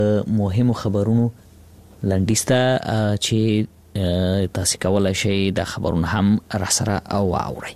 مهمو خبرونو لنډیسته چې تاسو کولای شئ د خبرونو هم راسره او اورئ.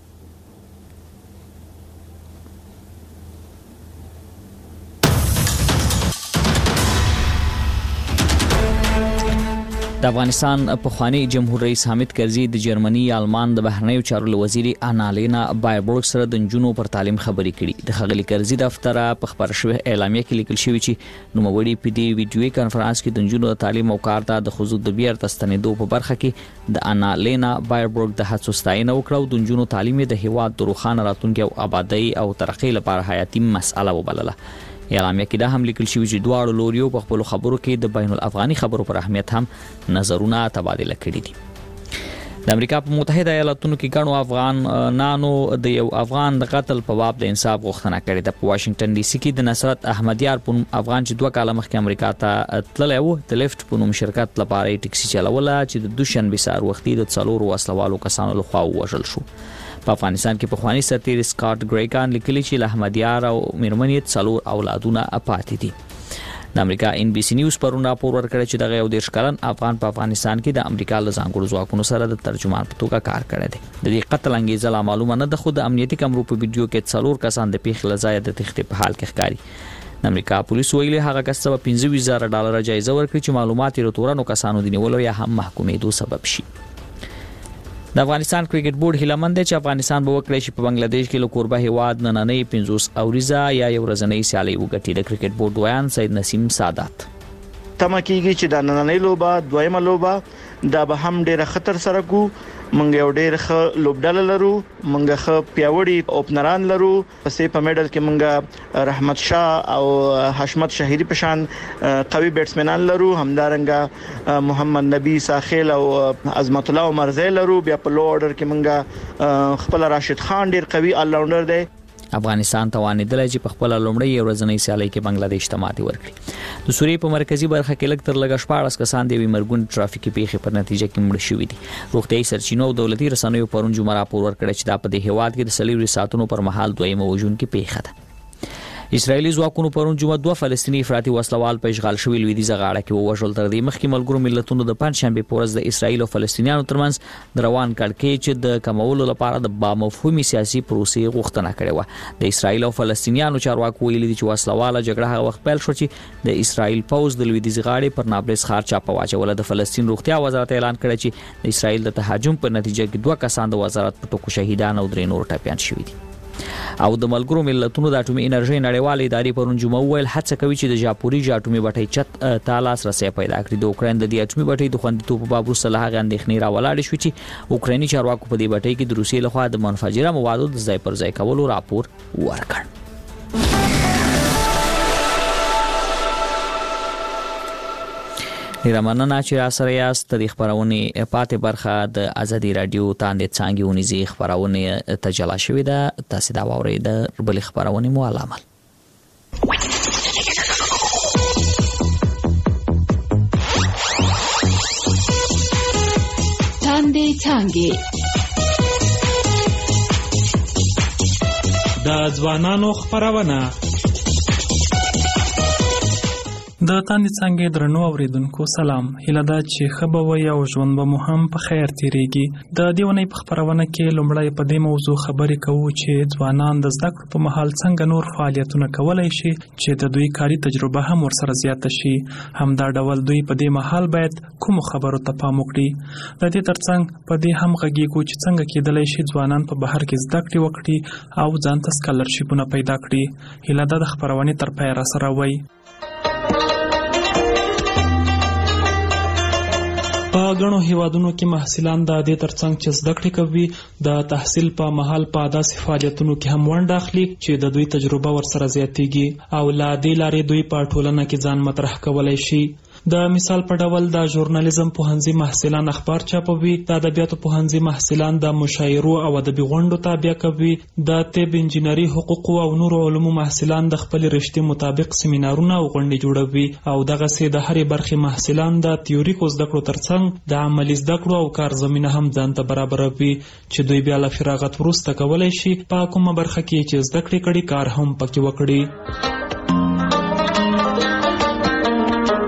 د افغانستان پخوانی جمهور رئیس حامد کرزي د جرمني آلمان د بهرنیو چارو وزیر انالینا بایربورګ سره د نجونو پر تعلیم خبرې کړي. د خغلی کرزي دفتر په خبر شوی اعلامیه کې لیکل شوی چې نوموړي په دې ویډیوي کانفرنس کې د نجونو تعلیم او کار ته د خصوص د بیرته ستنېدو په برخه کې د انالینا بایربورګ د هڅو ستاینه وکړه. د نجونو تعلیم د هیواد د روښانه راتلونکي او آبادی او ترقۍ لپاره حیاتي مسأله وبلله. اعلامیه کې دا هم لیکل شوی چې دواړو لوریو په خپل خبرو کې د بین الافغاني خبرو پر اهمیت هم نظرونه تبادله کړي دي. د امریکا په متحده ایالاتونو کې ګڼو افغانانو د یو افغان د قتل په باب د انصاف غوښتنه کړې ده. په واشنگټن ډي سي کې د نصرت احمدیار په افغان چې 2 کاله مخکې امریکا ته تللی و د لیفت په نوم شرکت لپاره ټیکسي چلوله چې د دوشنبه سهار وختي د 4 وسلوالو کسانو لخوا وژل شو. په افغانستان کې پخوانی سرتیر سکاټ ګریګان لیکلي چې له احمدیار او میرمنې 4 اولادونه پاتې دي. د امریکا ان بي سي نیوز پرون راپور ورکړی چې دغه یو 10 کلن افغان په افغانستان کې د امریکا له ځانګړو ځواکونو سره د ترجمان په توګه کار کړی دی. د دې قتل انګیزه لا معلومه نه ده، خو د امنیتي کمرو په ویډیو کې 4 کسان د پیښې له ځایه د تښتې په حال کې ښکاري. د امریکا پولیسو ویلي هغه کس ته $25,000 جایزه ورکړي چې معلومات یې تورنو کسانو د نیولو یا هم محکومېدو سبب شي. د افغانستان کرکټ بورډ هیله مند دی چې افغانستان به وکړي چې په بنگلاديش کې له کوربه هیواد نننۍ 50 اوریزه یا یو ورځنۍ سیالي وګټي. د کرکټ بورډ ویان سید نسیم سادات تمه کیږي چې د نننۍ لوبه دویمه لوبه دا به هم ډېر خطر سره کو. منګ یو ډېر ښه لوبډله لرو، منګ ښه پیاوړي اوپنران لرو. پسې په میډل کې منګ رحمت شاه او حشمت شهيري پشان قوي بیټسمنان لرو، همدارنګه محمد نبی ساخیل او عظمت الله مرزي لرو. بیا په لو اورډر کې منګ خپل راشد خان ډېر قوي آل راونډر دی. افغانستان توانیدل چې په خپل لومړی ورځنۍ سیالي کې بنگلاديش ته ماتې ورکړي. د سوریې په مرکزی برخه کې لږ تر لږه 14 کسان د مرګون ټرافیکي پیښې په نتیجه کې مړ شوي دي. روغتیايي سرچینو او دولتي رسنیو پرون جمعه راپور ورکړی چې دا په دې هیواد کې د 40 ساعتونو پر مهال دویمه وژونکې پیښه ده. اسرایلی ځواکونو پرون جمعه 2 فلسطینی افراطي وسلوال په اشغال شوی لویدیځه غاړه کې ووژل. تر دې مخکې ملګرو ملتونو د پنځشنبه په ورځ د اسرایل او فلسطینیانو ترمنځ د روان کړکېچ چې د کمولو لپاره د بامفهومي سیاسي پروسې غوښتنه کړې و. د اسرایل او فلسطینیانو چارواکو ویلي دي چې وسلواله جګړه هغه وخت پیل شو چې د اسرایل پوز د لویدیځه غاړې پر نابلس ښار چاپه واچوله. د فلسطین روغتیا وزارت اعلان کړی چې د اسرایل د تهاجم په نتیجه کې 2 کسان د وزارت په ټکو شهیدان او 3 نور ټپيان شوي دي. او د ملګرو ملتونو د اټومي انرژي نړیوالې ادارې پرون جمعه ویل هڅه کوي چې د ژاپوریژ اټومي بټۍ چت ته لاسرسي پیدا کړي. د اوکراین د دې اټومي بټۍ د خوندیتوب په باب وروسته له هغې اندېښنې راولاړې شوې چې اوکرایني چارواکو په دې بټۍ کې د روسیې لخوا د منفجره موادو د ځای پر ځای کولو راپور ورکړ. مننه چې را سره یاست. د خبرونه پاتې برخه د ازادي رادیو تاندې څنګه ونیزي خبرونه تجلا شوې ده. تاسو دا ووري د بل خبرونه مو علامه تاندې څنګه د ځوانانو خبرونه د تاندې څنګه درنو اوریدونکو سلام. هیله ده چې ښه به وي او ژوند به مو هم په خیر تیریږي. د دې ونې په خبرونه کې لومړی په دې موضوع خبرې کوو چې ځوانان د زده کړو په مهال څنګه نور فعالیتونه کولی شي چې د دوی کاري تجربه هم ورسره زیاته شي. همدا ډول دوی په دې مهال باید کومو خبرو ته پام وکړي. د دې ترڅنګ په دې هم غږیږو چې څنګه کېدلی شي ځوانان په بهر کې زده کړې وکړي او ځان ته سکالرشیپونه پیدا کړي. هیله ده د خبرونې تر پایه راسره وئ. په غنو هیوادونو کې محصلان د دې ترڅنګ چې زده کړې کوي د تحصیل په مهال په داسې فعالیتونو کې هم ونډه اخلي چې د دوی تجربه ورسره زیاتېږي او له دې لارې دوی په ټولنه کې ځان مطرح کولی شي. د مثال په ډول د ژورنالیزم پوهنځي محصلان اخبار چاپوي، د ادبیاتو پوهنځي محصلان د مشاعرو او ادبي غونډو تابع کوي، د طب، انجینري، حقوقو او نورو علومو محصلان د خپل رشتې مطابق سیمینارونه او غونډې جوړوي او دغسې د هرې برخې محصلان د تیوریکو زده کړو ترڅنګ د عملي زده کړو او کار زمینه هم ځان ته برابروي چې دوی بیا له فراغت وروسته کولی شي په کومه برخه کې چې زده کړې کړي کار هم پکې وکړي.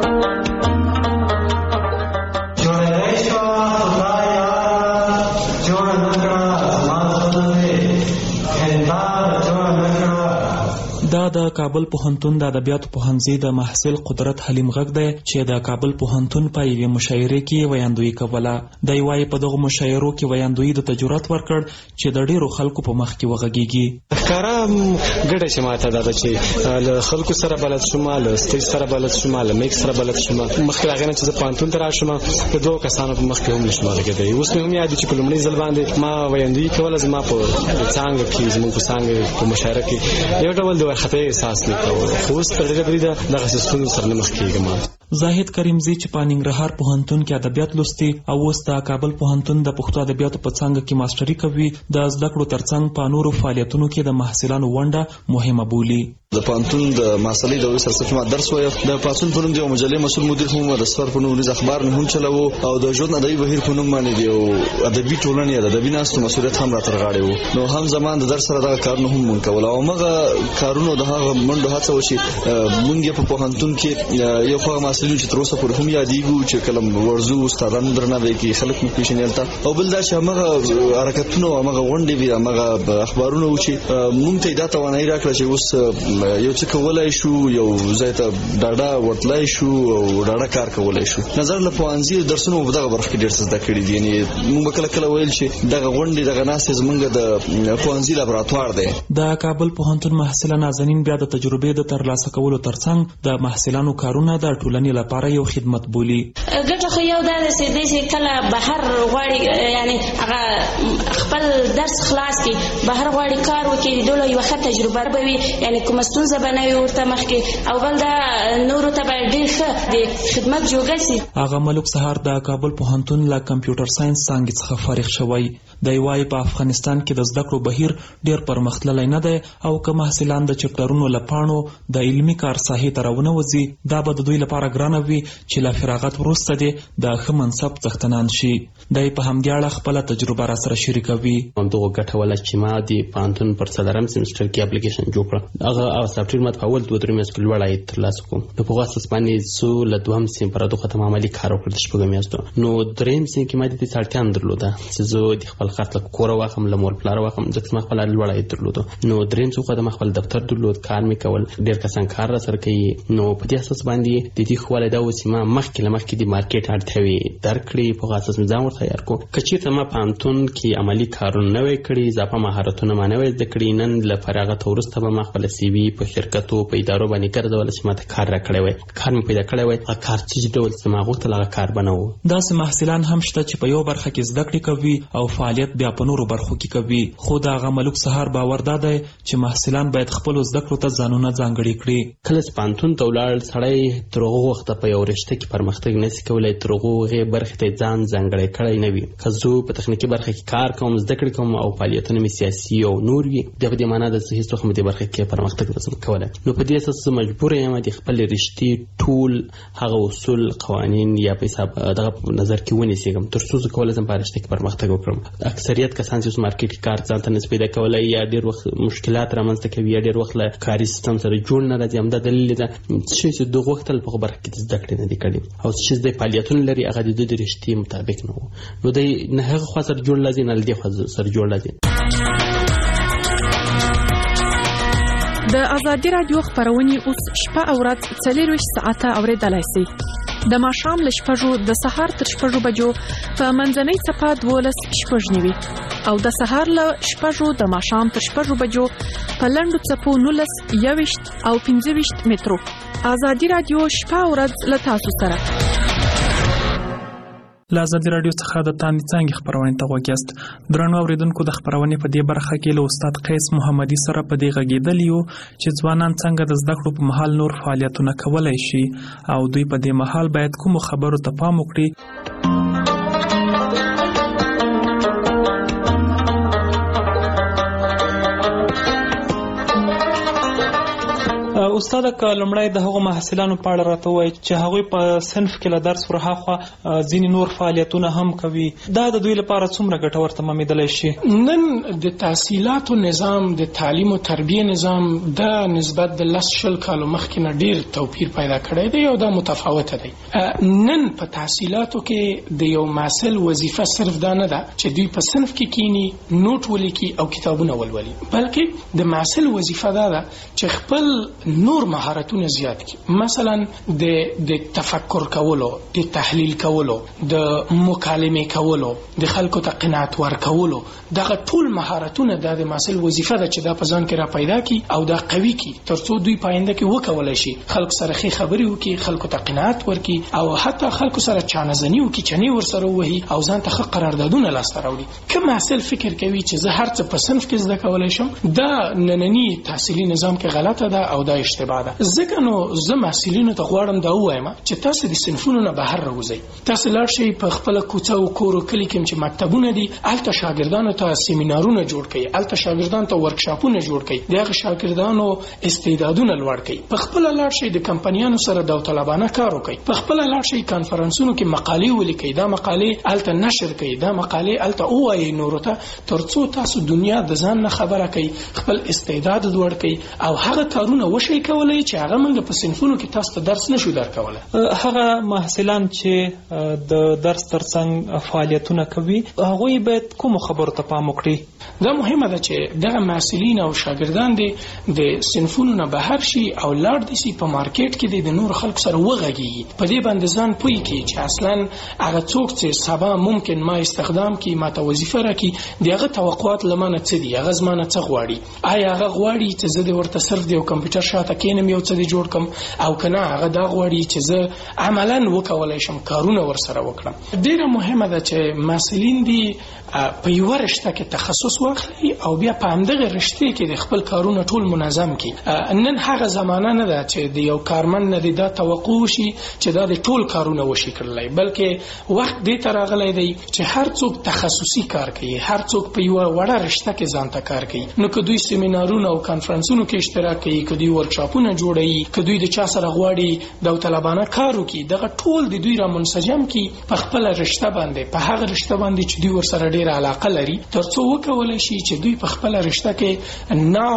کابل پوهنتون د ادبیاتو پوهنځي د محصل قدرت حلیم غږ دی چې د کابل پوهنتون په یوې مشاعرې کې ویاندویي کوله. دی وایي په دغو مشاعرو کې ویاندویي د جرأت ورکړ چې د ډیرو خلکو په مخ کې وغږیږي. ښکاره ګډه چې ماته دا ده چې له خلکو سره بلد شوم، له سټیج سره بلد شوم، له میک سره بلد شوم. مخکې هغه نه چې زه پوهنتون ته راشم د دوه کسانو په مخ کې هم نشم غږېدی. اوس مې هم یاد دي چې په لومړي ځل باندې ما ویاندویي کوله. زما په څانګه کې زموږ په څانګه په مشاعره کې یو ډول د وارخطۍ احساس مې کوه، خو اوس تر ډېره بریده دغسې ستونزو سره نه مخ کېږم. زاهد کریمزی چې په ننګرهار پوهنتون کې ادبیات لوستي او اوس د کابل پوهنتون د پښتو ادبیاتو په څانګه کې ماستري کوي، د زده کړو ترڅنګ په نورو فعالیتونو کې د محصلانو ونډه مهمه بولي. د پوهنتون د محصلۍ دورې سره ما درس وایم. د پاڅون په نوم د یو مجلې مسؤل مدیر هم، د سفر په نوم د اخبار نه هم چلاوه، او د ژوند ادبي بهیر په نوم باندې د ادبي ټولنې د ادبي ناستو مسؤلیت هم راتر غاړې وو. نو هم زمان د درس سره دغه کارونه هم مونږ کول، او هغه کارونه د هغه منډو هڅه و چې مونږ په پوهنتون کې یو خو محصلین چې تر اوسه پورې هم یادېږو چې کله ورزو استادانو درناوی کوي، خلک مو پیژنېلته، او بل دا چې هغه حرکتونه او هغه غونډې وي، هغه اخبارونه و چې مونږ ته دا توانایي راکړه چې اوس یو څه کولای شو، یو ځای ته ډاډه ورتلای شو او ډاډه کار کولای شو. نظر له پوهنځي درسونو په دغه برخه کې ډېر څه زده کړي دي. یعنې موږ کله کله ویل چې دغه غونډې دغه ناستې زموږ د پوهنځي لابراتوار دی. د کابل پوهنتون محصله نازنین بیا د تجربې د ترلاسه کولو ترڅنګ د محصلانو کارونه د ټولنې لپاره یو خدمت بولي. ګټه خو یو دا ده چې کله بهر غواړي، یعنی هغه خپل درس خلاص کړي، بهر غواړي کار وکړي، دوله یوه ښه تجربه به وي، یعنی کومه ستونزه به نه وي ورته مخکې، او بل دا نورو ته به ډېر ښه د خدمت جوګه سي. هغه ملک سهار د کابل پوهنتون له کمپیوټر ساينس څانګې څخه فارغ شوی. دی وایي په افغانستان کې د زده کړو بهیر ډېر پرمختللی نه دی، او که محصلان د چپټرونو له پاڼو د علمي کار ساحې ته راونوځي، دا به د دوی لپاره ګرانه وي چې له فراغت وروسته دې د ښه منصب څښتنان شي. دی په همدې اړه خپله تجربه راسره شریکوي. همدغه ګټه وله چې ما د پوهنتون پر څلورم سیمسټر کې اپلیکیشن جوړ کړ. هغه سافټویر ما په اول 2-3 میاشتو کې لوړ عاید ترلاسه کړم. نو په هغه اساس باندې زه له دوهم سیم پر دغه ختم عملي کار وکړ د شپږو میاشتو. نو درېیم سیم کې ما د دې اړتیا نه درلوده چې زه د خپل خرڅ له کوره واخم، له مور پلار واخم، ځکه ما خپل لوړ عاید درلوده. نو درېیم څه خو د خپل دفتر درلود، کار مې کول، ډېر کسان کار را سره کوي. نو په دې اساس باندې د دې خواله دا و چې ما مخکې د مارکیټ اړتیاوې درک کړې، په هغه اساس مې ځان ورته تیار کړو. که چېرته ما پوهنتون کې عملي کارونه نه وی کړي، اضافه مهارتونه ما نه وی زده کړي، نن له فراغت وروسته به ما خپل سی وي په شرکتو په ادارو باندې ګرځول چې ما ته کار راکړی وی، کار مې پیدا کړی وی. هغه کار چې ډول چې ما غوښتل هغه کار به نه و. داسې محصلان هم شته چې په یو برخه کې زده کړې کوي او فعالیت بیا په نورو برخو کې کوي. خو د هغه ملک سهار باور دا دی چې محصلان باید خپلو زده کړو ته ځانونه ځانګړي کړي. کله چې پوهنتون ته ولاړ سړی تر هغه وخته په یو رشته کې پرمختګ نشي کولی، تر هغې برخې ته ځان ځانګړی کړی نه وي. که زه په تخنیکي برخه کې کار کوم، زده کړې کوم، او فعالیتونه مې سیاسي او نور وي، د په دې معنا ده چې هېڅ وخت مې دې برخه کې پرمختګ نشم کولی. نو په دې اساس زه مجبور یم د خپلې رشتې ټول هغه اصول، قوانین یا په حساب دغه نظر کې ونیسم تر څو زه کولی شم په رشته کې پرمختګ وکړم. اکثریت کسان چې اوس مارکیټ کې کار ځان ته نشي پیدا کولی، یا ډېر وخت مشکلات رامنځته کوي، یا ډېر وخت له کاري سیستم سره جوړ نه راځي. همدا دلیل ده چې دغه وخت په هغه برخه کې زده کړې نه دي کړي، او چې د فعالیتونو لري هغه د دوی د رشتې مطابق نه و. نو دی نه هغه خوا سره جوړ لازم، نه له دې خوا سره جوړ لازم. د ازادي رادیو خبرونه اوس شپه او ورځ 24 ساعته اوریدلای شئ. د ماښام له 6 د سهار تر 6 بجو په منځنۍ صفه 12:09 او د سهار له 6 د ماښام تر 6 بجو په لنډو صفو 19 21 او 25 مترو. ازادي رادیو شپه او ورځ له تاسو سره. له ازادي رادیو څخه د تاندې څانګې خبرونې ته غوږ یاست. درنو اورېدونکو، د خبرونې په دې برخه کې له استاد قیس محمدي سره په دې غږېدلي یو چې ځوانان څنګه د زده کړو په مهال نور فعالیتونه کولی شي او دوی په دې مهال باید کومو خبرو ته پام وکړي. استاد کلمړی د هغو محصلانو په اړه راته وایي چې هغوی په صنف کې له درس ورهاخوا ځینې نور فعالیتونه هم کوي، دا د دوی لپاره څومره ګټور تمامېدلی شي؟ نن د تحصیلاتو نظام، د تعلیم او تربیه نظام د نسبت د 10 کالو مخکې نه ډیر توپیر پیدا کړی دی او دا متفاوته دی. نن په تحصیلاتو کې د یو محصل وظیفه صرف دا نه ده چې دوی په صنف کې کینی نوٹ ولیکي او کتابونه ولولي، بلکې د محصل وظیفه دا ده چې خپل نور مهارتونه زیات کړي. مثلا د تفکر کولو، د تحلیل کولو، د مکالمه کولو، د خلکو ته قناعت ورکولو، دغه ټول مهارتونه د محصل وظیفه ده چې دا په ځان کې را پیدا کړي او دا قوي کړي ترڅو دوی پاینده کې وکولای شي خلکو سره ښه خبرې وکړي، خلکو ته قناعت ورکړي او حتی خلکو سره چانهزني وکړي، چنې ورسره ووهي او ځان ته ښه قراردادونه لاسته راوړي. که محصل فکر کوي چې زه هر څه په صنف کې زده کولی شم، دا ننني تحصیلي نظام کې غلطه ده او دا اشتباه ده. ځکه نو زه محصلینو ته غواړم دا ووایم چې تاسو د صنفونو نه بهر راوځئ، تاسو لاړ شئ په خپله کوڅه او کور او کلي کې چې مکتبونه دي، هلته شاګردانو ته سیمینارونه جوړ کړئ، هلته شاګردانو ته ورکشاپونه جوړ کړئ، د هغه شاګردانو استعدادونه لوړ کړئ. په خپله لاړ شئ د کمپنیانو سره داوطلبانه کار وکړئ، په خپله لاړ شئ کانفرنسونو کې مقالې ولیکئ، دا مقالې هلته نشر کړئ، دا مقالې هلته ووایئ نورو ته، ترڅو تاسو دنیا د ځان نه خبره کړئ، خپل استعداد لوړ کړئ او هغه کارونه وشئ کولای چې هغه موږ په صنفونو کې تاسو ته درس نشو درکولی. هغه محصلان چې د درس ترڅنګ فعالیتونه کوي هغوی باید کومو خبرو ته پام وکړي؟ دا مهمه ده چې دغه محصلین او شاګردان د صنفونو نه بهر شي او لاړ دي سي په مارکیټ کې د نور خلکو سره وغږیږي، په دې باندې ځان پوهی کړي چې اصلا هغه څوک چې سبا ممکن ما استخدام کړي، ما ته وظیفه راکړي، د هغه توقعات له مانه څه دي، هغه زما نه څه غواړي، آیا هغه غواړي چې زه د ورته صرف د یو کمپیوټر شاته کینم یو څه دې جوړ کړم، او که نه هغه دا غواړي چې زه عملا وکولی شم کارونه ورسره وکړم. ډیره مهمه ده چې محصلین دي په یوه رشته کې تخصص واخلي او بیا په همدغه رشته کې د خپل کارونه ټول منظم کړي. نن هغه زمانه نه ده چې د یو کارمند نه دا توقع وشي چې دا د ټول کارونه وشي کړلی، بلکې وخت دې ته راغلی دی چې هر څوک تخصصي کار کوي، هر څوک په یوه وړه رشته کې ځان ته کار کوي. نو که دوی سیمینارونه او کانفرنسونو کې اشتراک کوي، که دوی ورکشاپونه جوړوي، که دوی د چا سره غواړي داوطلبانه کار وکړي، دغه ټول د دوی را منسجم کړي په خپله رشته باندې، په هغه رشته باندې چې دوی ورسره ډېره علاقه لري، ترڅو وکولی شي چې دوی په خپله رشته کې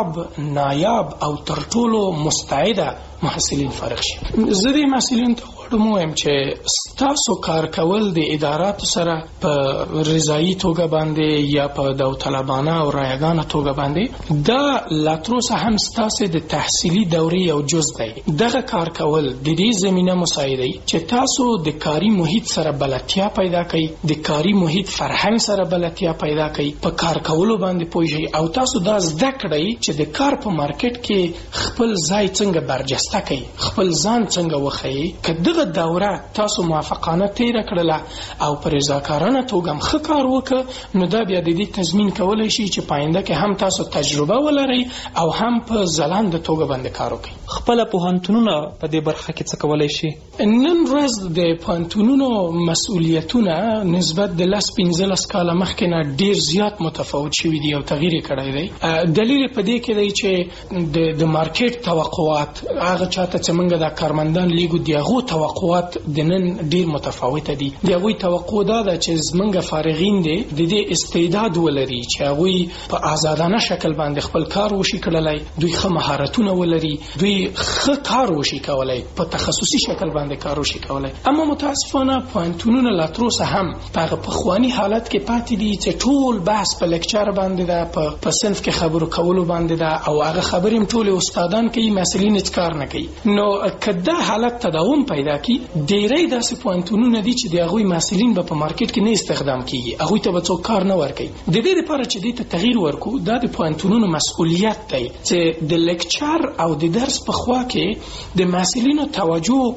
نایاب او تر ټولو مستعده محصلین فارغ شي. زه دې محصلینو ته غواړم ووایم چې ستاسو کار کول د اداراتو سره په رضایي توګه باندې یا په داوطلبانه او رایګانه توګه باندې دا لا تروسه هم ستاسو د تحصیلي دورې یو جز دی. دغه کار کول د دې زمینه مساعدوي چې تاسو د کاري محیط سره بلدتیا پیدا کړئ، د کاري محیط فرهنګ سره بلدتیا پیدا کړئ، په کار کولو باندې پوه شئ او تاسو دا زده کړئ چې د کار په مارکیټ کې خپل ځای څنګه برجسته کړئ، خپل ځان څنګه وښیئ. که دغه دوره تاسو موافقانه تیره کړله او په رضاکارانه توګه هم ښه کار وکړه، نو دا بیا د دې تضمین کولی شي چې په آینده کې هم تاسو تجربه ولرئ او هم په ځلانده توګه باندې کار وکړئ. خپله پوهنتونونه په دې برخه کې څه کولی شي؟ نن ورځ د پوهنتونونو مسؤلیتونه نسبت د 10-15 کاله مخکې نه ډیر زیات متفاوت شوي دي او تغییر یې کړی دی. دلیل په دې کې دی چې د مارکیټ توقعات، هغه چاته چې موږ د کارمندان لیږو د هغو توقعات د نن ډیر متفاوته دي. د هغوی توقع دا ده چې زموږ فارغین دي د دې استعداد ولري چې هغوی په آزادانه شکل باندې خپل کار وشي کړلی، دوی ښه مهارتونه ولري، دوی ښه کار وشي کولی، په تخصصي شکل باندې کار وشي کولی. اما متاسفانه پوهنتونونه لا تروسه هم په هغه پخواني حالت کې پاتې دي چې ټول بحث په لیکچر باندې ده، په صنف کې خبرو کولو باندې ده او هغه خبرې هم ټولې استادان کوي، محصلین هیڅ کار نه کوي. نو که دا حالت تداوم پیدا کړي، ډیری داسې پوهنتونونه دي چې د هغوی محصلین به په مارکیټ کې نه استخدام کیږي، هغوی ته به څوک کار نه ورکوي. د دې لپاره چې دې ته تغییر ورکړو، دا د پوهنتونونو مسؤلیت دی چې د لیکچر او د درس په خوا کې د محصلینو توجه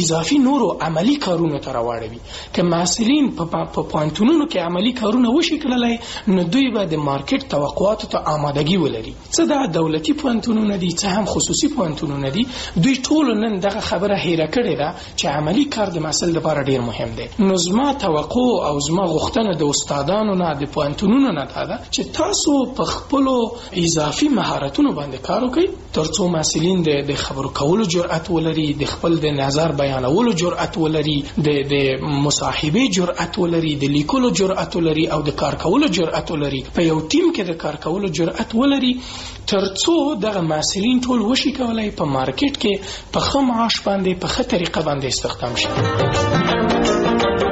اضافي نورو عملی کارونو ته راوړوي. که محصلین په پوهنتونونو کې عملی کارونه وشي کړلی نو دوی به د مارکیټ توقعاتو ته آمادګي ولري. څه دا دولتي پوهنتونونه دي څه هم خصوصي پوهنتونونه دي، دوی ټول نن دغه خبره هیره کړې ده چې عملی کار د محصل لپاره ډیر مهم دی. نو زما توقع او زما غوښتنه د استادانو نه د پوهنتونونو نه ده چې تاسو په خپلو اضافي مهارتونو باندې کار وکړئ ترڅو محصلین د خبرو کولو جرأت ولري، د خپل د نظر بیانولو جرأت ولري، د مصاحبه جرأت ولري، د لیکلو جرأت ولري او د کار کولو جرأت ولري. په یو ټیم کې د کار کولو جرأت ولري ترڅو دغه محصلین ټول وشي کولای په مارکیټ کې په ښه معاش باندې په ښه طریقه باندې استخدام شي.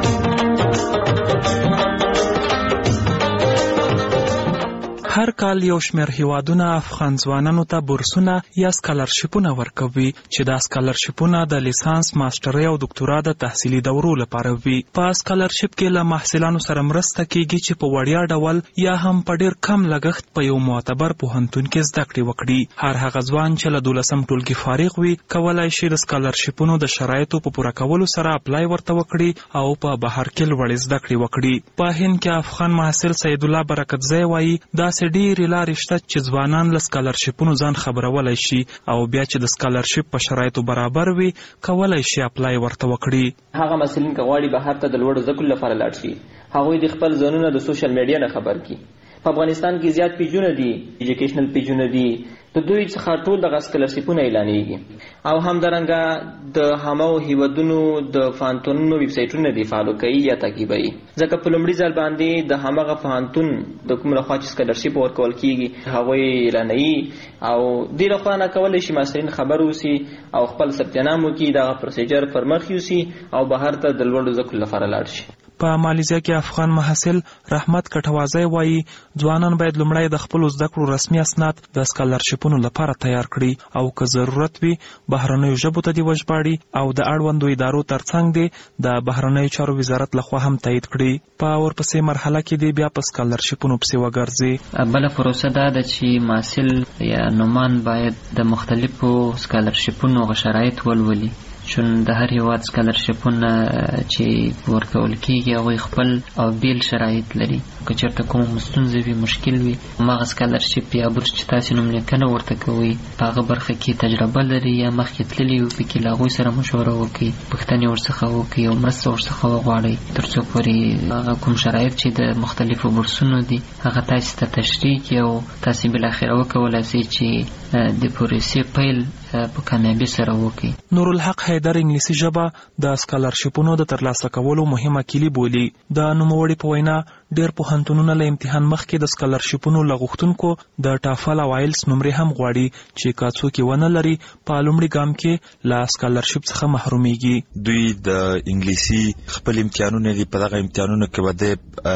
هر کال یو شمېر هیوادونه افغان ځوانانو ته بورسونه یا سکالرشیپونه ورکوي چې دا سکالرشیپونه د لیسانس، ماسترۍ او دکتورا د تحصیلي دورو لپاره وي. په سکالرشیپ کې له محصلانو سره مرسته کیږي چې په وړیا ډول یا هم په ډیر کم لګښت په یو معتبر پوهنتون کې زده کړې وکړي. هر هغه ځوان چې له 12م ټولګي فارغ وي کولای شي د سکالرشیپونو د شرایطو په پوره کولو سره اپلای ورته وکړي او په بهر کې لوړې زده کړې وکړي. په هند کې افغان محصل سید الله برکتزی وایي داسې ډېرې لارې شته چې ځوانان له سکالرشیپونو ځان خبرولی شي او بیا چې د سکالرشیپ په شرایطو برابر وي کولی شي اپلای ورته وکړي. هغه محصلین که غواړي بهر ته د لوړو زده کړو لپاره لاړ شي هغوی د خپل ځانونه د سوشل میډیا نه خبر کړي. په افغانستان کې زیات پیجونه دي، ایجوکیشنل پیجونه دي، د دوی څخه ټول دغه سکالرشیپونه اعلانېږي او همدارنګه د هماغو هیوادونو د پوهنتونونو ویب سایټونه دي فالو کوي یا تعقیبوي. ځکه په لومړي ځل باندې د هماغه پوهنتون د کوم لخوا چې سکالرشیپ ورکول کیږي هغوی اعلانوي او دې لخوا نه کولی شي محصلین خبر اوسي او خپل ثبت نام وکړي، دغه پروسیجر پر مخ یوسي او بهر ته د لوړو زده کړو لپاره لاړ شي. په مالیزیا کې افغان محصل رحمت کټوازی وایي ځوانان باید لومړی د خپلو زده کړو رسمي اسناد د سکالرشیپونو لپاره تیار کړي او که ضرورت وي بهرنیو ژبو ته دې وژباړي او د اړوندو ادارو ترڅنګ دې د بهرنیو چارو وزارت لخوا هم تایید کړي. په ورپسې مرحله کې دې بیا په سکالرشیپونو پسې وګرځي. بله پروسه دا ده چې محصل یا نومان باید د مختلفو سکالرشیپونو شرایط ولولي چون د هر هیواد سکالرشیپونه چې ورکول کیږي هغوی خپل او بیل شرایط لري. که چېرته کومه ستونزه وي مشکل وي هماغه سکالرشیپ یا بورس چې تاسې نوملیکنه ورته کوئ په هغه برخه کې تجربه لري یا مخکې تللي وي پکې له هغوی سره مشوره وکړئ، پوښتنې ورڅخه وکړئ او مرسته ورڅخه وغواړئ تر څو پورې هغه کوم شرایط چې د مختلفو بورسونو دي هغه تاسې ته تشریح کړي او تاسې بالاخره وکولی شئ چې د پروسې پیل په کامیابی سره وکړي. نورالحق حیدر انګلیسي ژبه د سکالرشیپونو د ترلاسه کولو مهمه کلي بولي. د نوموړي په وینا ډېر پوهنتونونه له امتحان مخکې د سکالرشیپونو له غوښتونکو د ټافل او آیلس نمرې هم غواړي چې که څوک یې ونه لري په لومړي ګام کې له سکالرشیپ څخه محرومیږي. دوی د انګلیسي خپل امتحانونه دي، په دغه امتحانونو کې به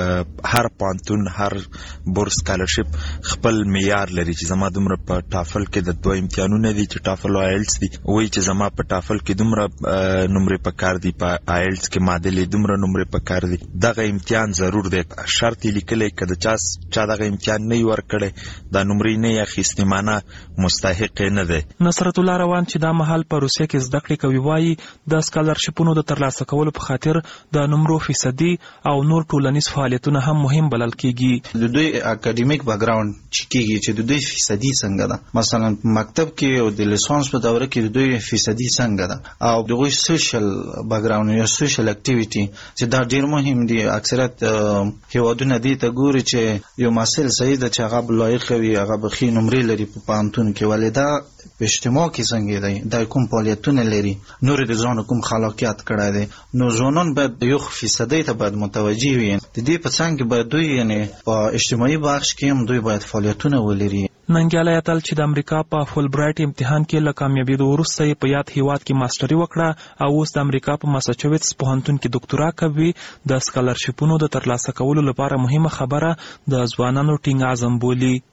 د هر پوهنتون هر بورس سکالرشیپ خپل معیار لري چې زما دومره په ټافل کې د دوه امتحانونه دي چې ټافل او آیلس دي، وایي چې زما په ټافل کې دومره نمرې پکار دي، په آیلس کې معادلې دومره نمرې پکار دي. دغه امتحان ضرور دی، شرط یې لیکلی که د چا دغه امتحان نه وي ورکړی دا نمرې نه یې اخیستې معنه مستحق یې نه دی. نصرت الله روان چې دا مهال په روسیه کې زده کړې کوي وایي د سکالرشیپونو د ترلاسه کولو په خاطر د نمرو فیصدي او نور ټولنیز فعالیتونه هم مهم بلل کیږي. د دوی اکاډمیک بیکګراوند چې کیږي چې د دوی فیصدي څنګه ده، مثلا مکتب کې او د لیسانس په دوره کې د دوی فیصدي څنګه ده او دغه سوشل بیکګراوند یا سوشل اکټیویټي چې دا ډیر مهم دي. اکثریت هیوادونه دې ته ګوري چې یو محصل صحیح ده چې هغه لایق وي، هغه به ښې نمرې لري په پوهنتون کې، ولې دا په اجتماع کې څنګه دی، دا کوم فعالیتونه لري، نور د ځان کوم خلاقیت کړی دی. نو ځوانان باید یو فیصدي ته باید متوجه وي. د دې په څنګ کې باید دوی یعنی په اجتماعي بخش کې هم دوی باید فعالیتونه ولري. ننګیالی اتل چې د امریکا په فول برایټ امتحان کې له کامیابېدو وروسته یې په یاد هیواد کې ماسټري وکړه او اوس د امریکا په ماساچوټس پوهنتون کې دکتورا کوي. د سکالرشیپونو د ترلاسه کولو لپاره مهمه خبره د ځوانانو ټینګ عزم بولي.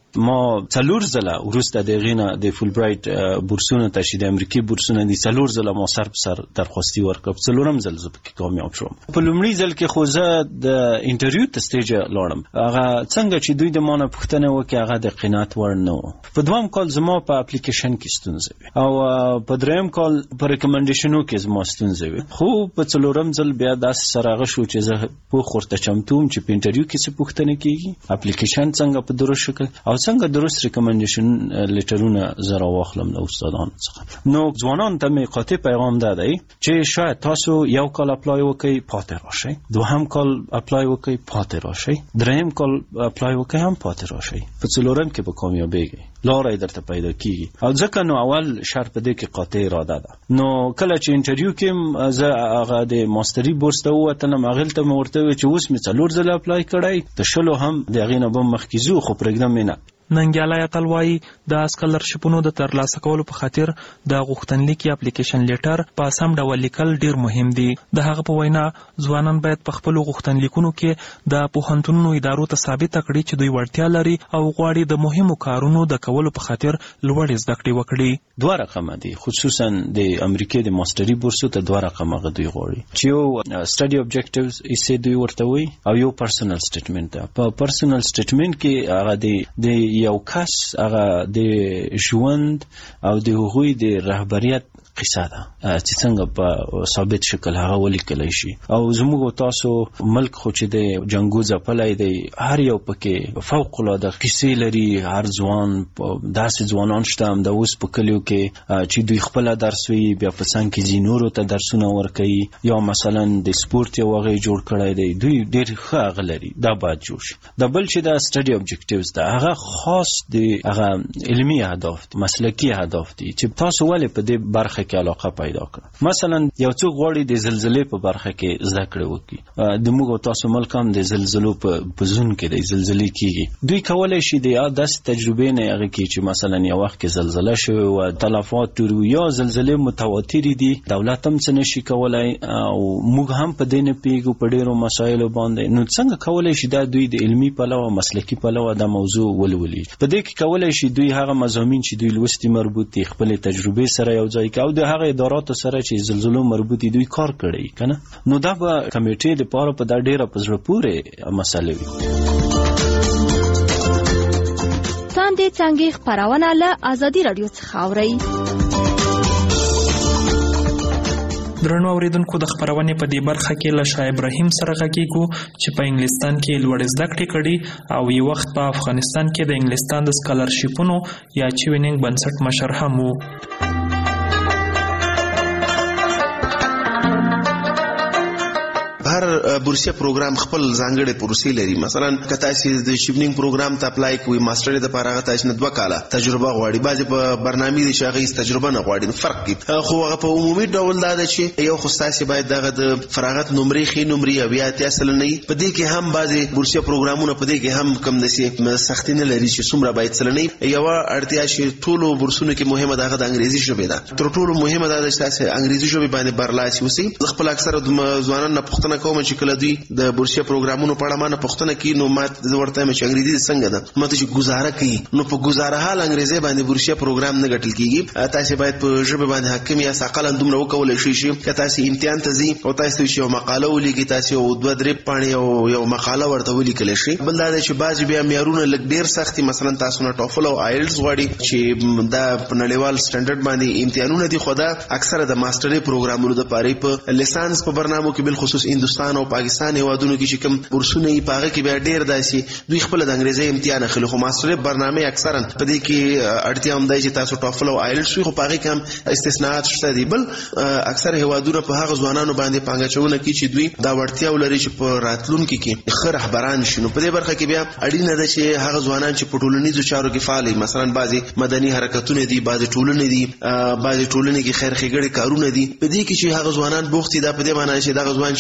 ما 4 ځله وروسته د غینه د فول برایټ بورسونو ته چې د امریکای بورسونه دي 4 ځله ما سر په سر درخواستي ورکړ 4م ځل زه پکې کامیاب شوم. په لومړي ځل کې خو زه د انټرویو ته سټیج لاړم هغه څنګه چې دوی د مانه پوښتنه وکړه هغه د قناعت وړ نه و. په دویم کال زما په اپلیکیشن کې ستونزه وي او په دریم کال په ریکمنډیشنو کې زما ستونزه وي. خو په 4م ځل بیا داسې سره شو چې زه په خورته چمتوم چې په انټرویو کې څه پوښتنه کیږي اپلیکیشن څنګه په درست شکل او څنګه درست ریکمنډیشن لیټرونه زه راواخلم له استادانو څخه. نو ځوانان ته مې قاطع پیغام ده دی چې شاید تاسو یو کال اپلای وکړئ پاتې راشئ، دوهم کال اپلای وکړئ پاتې راشئ، دریم کال اپلای وکړئ هم پاتې راشئ، په 4م کې به کامیابیږئ، لاره درته پیدا کیږي. او ځکه نو اول شرط په دې کې قاطع اراده ده. نو کله چې انټرویو کې زه هغه د ماستري بورس ته ووتلم هغه ته مې ورته وویل چې اوس مې 4 ځله اپلای کړی د 20 هم د هغې نه به مخکې ځو خو پرېږدم یې نه. ننګیالی اتل وایي د سکالرشپونو د ترلاسه کولو په خاطر د غوښتنلیک یا اپلیکیشن لیټر په سم ډول لیکل ډیر مهم دي. د هغه په وینا ځوانان باید په خپلو غوښتنلیکونو کې د پوهنتونونو ادارو ته ثابته کړي چې دوی وړتیا لري او غواړي د مهمو کارونو د کولو په خاطر لوړې زده کړې وکړي. 2 رقمه دي خصوصا د امریکای د ماستري بورسو ته 2 رقمه دوی غواړي چې یو سټډي اوبجیکټیوز یې دوی ورته وي او یو پرسونل سټیټمنټ. په پرسونل سټیټمنټ کې هغه د یو کس هغه د ژوند او د هغوی د رهبریت قصه ده چې څنګه په ثابت شکل هغه ولیکلی شي. او زموږ تاسو ملک خو چې د جنګو ځپلی دی هر یو پکې فوق العاده قصې لري. هر ځوان داسې ځوانان شته هم د اوس په کلیو کې چې دوی خپله درس وي بیا په څنګ کې ځي نورو ته درسونه ورکوي یا مثلا د سپورت یو هغه جوړ کړی دی دوی ډېر ښه هغه لري دا باید جوړ شي. د بل چې دا سټډي اوبجیکټیوز ده هغه خاص د هغه علمي اهداف مسلکي اهداف دي چې تاسو ولې په دې برخه کې علاقه پیدا کړه. مثلا یو څوک غواړي د زلزلې په برخه کې زده کړې وکړي د موږ تاسو ملک هم د زلزلو په زون کې د زلزلې کیږي دوی کولای شي د داسې تجربې نه هغه کې چې مثلا یو وخت کې زلزله شوه او تلفات ټول یا زلزلې متواتر دي دولت هم څه نشي کولای او موږ هم په دې نه پیګو په ډیرو مسایلو باندې. نو څنګه کولای شي دا دوی د علمي پلوه مسلکي پلوه د موضوع ولولي. په دې کې کولای شي دوی هغه مضامین چې دوی لوستي مربوط دي خپل تجربې سره یو ځای کوي د هغه اداراتو سره چې زلزلو مربوط دي دوی کار کړی کنه. نو دا به کمیټې د پاره په دا ډیره په زړه پورې مسله وي. تاندې څنګه خبرونه له ازادي رادیو څخه اوري. درنو اوریدونکو د خبرونې په دې برخه کې له شاه ابراهیم سره غږیږو چې په انګلستان کې لوړ زده کړې کړي او یو وخت په افغانستان کې د انګلستان د سکالرشپونو یا چوینینګ بنسټ مشر هم وو. هر بورسیه پروګرام خپل ځانګړي پروسې لري. مثلا که تاسو د شیپنینګ پروګرام ته اپلای کوئ ماستر د لپاره هغه تاسو نه 2 کاله تجربه غواړي. بعضې په برنامې دي چې هغه تجربه نه غواړي فرق کوي. خو هغه په عمومي ډول دا ده چې یو خو تاسو باید دغه د فراغت نمرې خې نمرې او یا تاسو نه په دې کې هم بعضې بورسیه پروګرامونه په دې کې هم کم دسي سختي نه لري چې څومره باید سره نه یو اړتیا چې ټولو بورسونو کې مهمه دغه د انګریزي ژبه ده. تر ټولو مهمه دا ده چې تاسو انګریزي ژبه باندې برلاسي اوسئ. خپل اکثره ځوانان نه پوښتنه کوم چې کله دوی د بورسیه پروګرامونو په اړه ما نه پوښتنه کوي نو ما ورته چې انګریزي څنګه ده ماته چې گزاره کوي نو په گزاره حال انګریزي باندې بورسیه پروګرام نه ګټل کیږي. تاسو باید په ژبه باندې حاکم یا ساقل دومره وکولای شئ چې تاسو امتحان ته ځئ او تاسو یو مقاله ولیکئ تاسو 2-3 پاڼې او یو مقاله ورته ولیکل شي. بل دا چې بعض بیا معیارونه لږ ډیر سختي مثلا تاسو نه ټوفل او آیلټس غواړي چې دا په نړیوال سټانډرډ باندې امتحانونه دي. خو دا اکثره د ماستري پروګرامونو د پاره په لیسانس په برنامو کې بل خصوص هندستان او پاکستان هیوادونو کې چې کوم بورسونه یې پاغه کې بیا ډیر داسي دوی خپل د انګریزي امتحان اخلي. خو ماستر برنامه اکثرا په دې کې اړتیا هم دی چې تاسو ټوفل او آیلټس خو پاغه کې هم استثناءات شته دي. بل اکثر هیوادونو په هغه ځوانانو باندې پانګچونه کوي چې دوی دا وړتیا ولري چې په راتلونکو کې ښه رهبران شي. نو په دې برخه کې بیا اړینه ده چې هغه ځوانان چې په ټولنیزو چارو کې فعال دي مثلا بعضي مدني حرکتونه دي بعضي ټولنې دي بعضي ټولنې کې خیر ښېګړې کارونه دي په دې کې چې هغه ځوانان بوختي دا په دې معنی چې دا ځوان چې نن په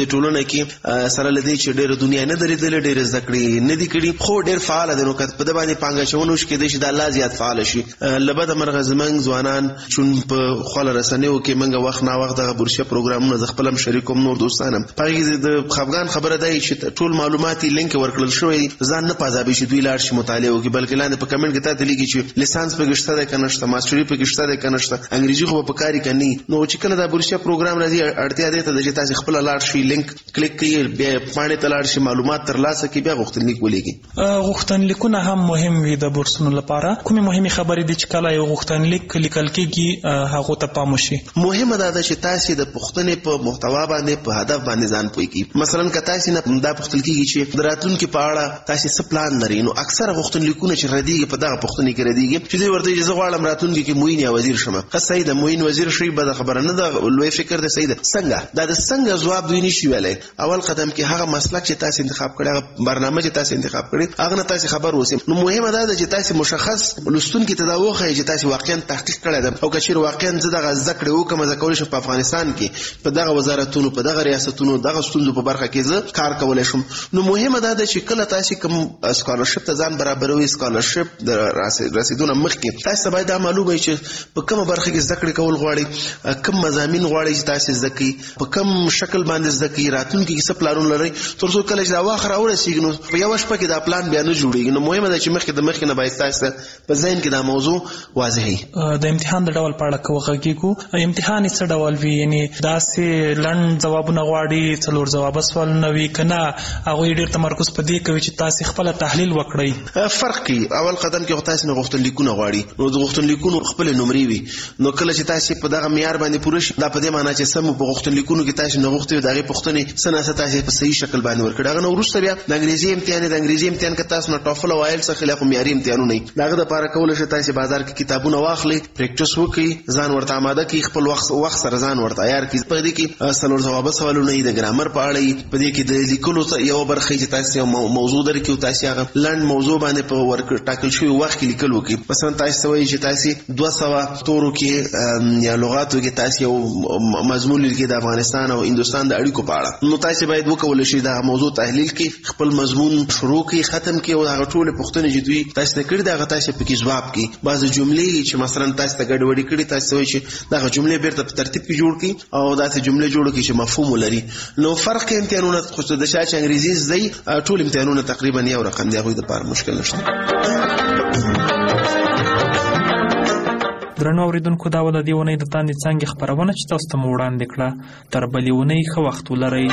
د ټولنه کې سره لدی چې ډېر دنیا نه درېدل ډېر زده کړې نه دي کړي خو ډېر فعال دي نو کته په باندې پانګه چونو شي کې د الله زیات فعال شي لبد مرغ زمنګ ځوانان چون په خپل رسنیو کې منګه وخت نه وخت د برشه پروګرامونو ز خپلم شریکوم نور دوستانم پاره د خفغان خبره دی چې ټول معلوماتي لینک ورکړل شوی ځان نه پازابي شي دوی لاړ شي مطالعه وکړي بلکې لاندې په کمنټ کې ته لیکي چې لیسانس په گشته ده کنهشته ماستری په گشته ده کنهشته انګریزي خو په کاری کني نو چې کله دا برشه پروګرام راځي اړتیا ده چې تاسو خپل لاړ شي لینک کلیک کړئ بیا باندې تلاړ شي معلومات ترلاسه کړئ بیا غوښتنلیک ولېږي غوښتنلیکونه هم مهم وي د بورسونو لپاره کومه مهمه خبرې دي چې کله یو غوښتنلیک لیکل کېږي هغه ته پام وشي مهمه ده چې تاسو د پوښتنې په محتوا باندې په هدف باندې ځان پوي کی مثلا که تاسو نه دا پوښتل کېږي چې دراتونکو په اړه تاسو څه پلان لرئ نو اکثره غوښتنلیکونه چې ردیږي په دغه پوښتنې کې ردیږي چې دوی ورته اجازه غواړم راتونکو کې موین یا وزیر شمه صحیح ده موین وزیر شي به خبره نه ده لوی فکر ده صحیح ده څنګه دا د څنګه جواب دوی نشي ویلای اول قدم کې هغه مسلک چې تاسو انتخاب کړی هغه برنامه چې تاسو انتخاب کړی هغه نه تاسو خبر اوسئ نو مهمه ده چې تاسو مشخص لستون کې تداوخه چې تاسو واقعا تحقیق کړی ده او کچیر واقعا زه دغه ذکر وکم زه کولای شم په افغانستان کې په دغه وزارتونو په دغه ریاستونو دغه ستونزو په برخه کې زه کار کولای شم نو مهمه ده چې کله تاسو کوم سکالرشپ ته ځان برابروي سکالرشپ د رسیدونه مخکې تاسو باید دا معلومه چې په کومه برخه کې ذکر کول غواړي کوم مضامین غواړي چې تاسو ذکی په کوم شکل باندې ذکی راتونکو کې څه پلانونه لري تر څو کله چې دا واخره اورسیږي نو په یو شپه کې دا پلان بیا نه جوړیږي نو مهمه ده چې مخکې نه باید تاسو په ذهن کې دا موضوع واضح وي د امتحان د ډول په اړه کوغږیږو امتحان څه ډول وي یعنی داسې لړن جوابونه غواړي څلور جواب سوال نه وي کنه هغه ډېر تمرکز په دې کوي چې تاسو خپل تحلیل وکړئ فرق کوي اول قدم کې تاسو نه غوښتنلیکونه غواړي نو د غوښتنلیکونو خپل نمرې وي نو کله چې تاسو په دغه معیار باندې پوره شي دا په دې معنی چې سم په غوښتنلیکونو کې تاسو نه غوښتي دغه پوښتنې سناسه تاسو په صحیح شکل باندې ورکړه هغه نو وروسته بیا د انګریزي امتحان کې تاسو نه ټافل او آیلټس څخه له معیاري امتحانونه نه دغه لپاره کول شي تاسو بازار کې کتابونه واخلي پریکټیس وکړي ځان ورته آماده کړئ خپل وخت سره ځان ورته تیار کړئ په دې کې څلور جواب سوالونه د ګرامر په اړه په دې کې د لیکلو یو برخه چې تاسو موضوع درکې تاسو هغه لند موضوع باندې په ورک ټاکل شوی وخت کې لیکل وکړي مثلا تاسو وایي چې تاسو 200 تورو کې یا لغاتو کې تاسو یو مضمون لیکي د افغانستان او هندستان د اړیکو په اړه نو تاسو باید وکول شي دا موضوع تحلیل کې خپل مضمون شروع کې ختم کې او هغه ټول پوښتنې چې دوی تاسو ته کړی دا تاسو په کې جواب کې بعض جملې چې مثلا تاسو ته ګډوډي کړي تاسو وایي چې دا جملې بیرته په ترتیب کې جوړ کړئ او دا جملې جوړ کړئ چې مفهوم ولري نو فرق امتحانونه خو د شاشه انګریزي زی ټول امتحانونه تقریبا یو رقم دی هغه د لپاره مشکل نشته درنو اوریدونکو دا ول د دیونې د تاندې څنګه خبرونه چې تاسو ته وړاندې کړه تر بلېونې خو وخت ولرئ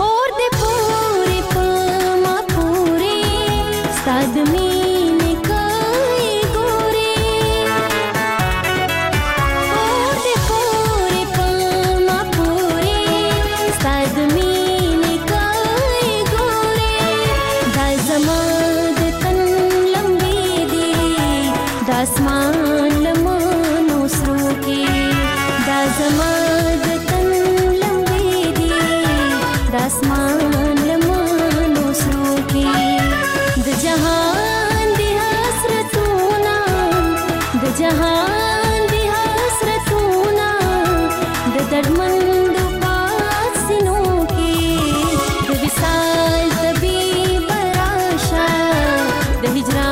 आदमी ने جهان دی حسرتونه د دردمندو پاسینو کې د وصال طبیب راشه د هجران